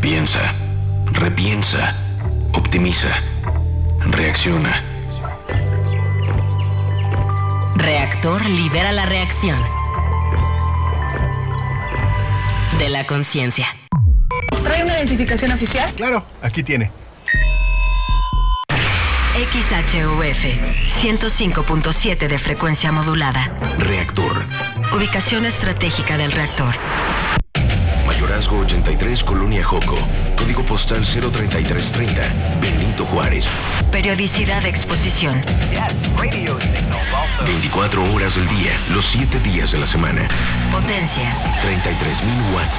Piensa, repiensa, optimiza, reacciona. Reactor libera la reacción de la conciencia. ¿Trae una identificación oficial? Claro, aquí tiene. XHUF 105.7 de frecuencia modulada. Reactor. Ubicación estratégica del reactor. Mayorazgo 83, Colonia Joco. Código postal 03330, Benito Juárez. Periodicidad de exposición. 24 horas del día, los 7 días de la semana. Potencia. 33,000 watts